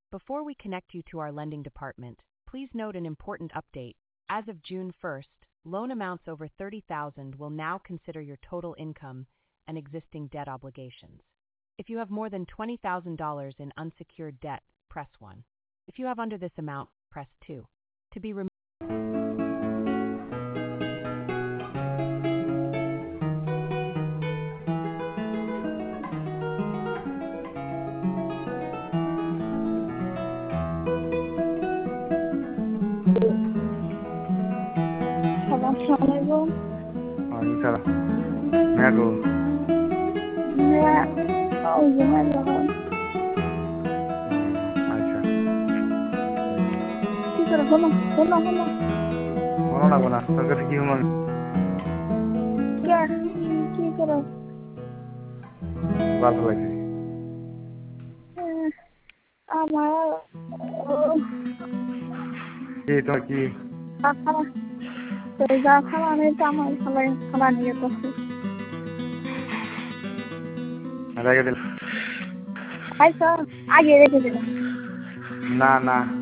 Before we connect you to our lending department, please note an important update. As of June 1st, loan amounts over $30,000 will now consider your total income and existing debt obligations. If you have more than $20,000 in unsecured debt, press 1. If you have under this amount, press 2. To be removed. Assalamualaikum. Waalaikumsalam. Meago. Ya, oh gimana kan? আচ্ছা কি করে হলো? মনে লাগবো না তোর কাছে কি হলো কে কি করে? ভালো লাগছে আমার কি তোর কি খালা তো যা খালা নেই তো আমার খালা নিয়ে তো রেখে দিল আচ্ছা আগে রেখে দিলাম না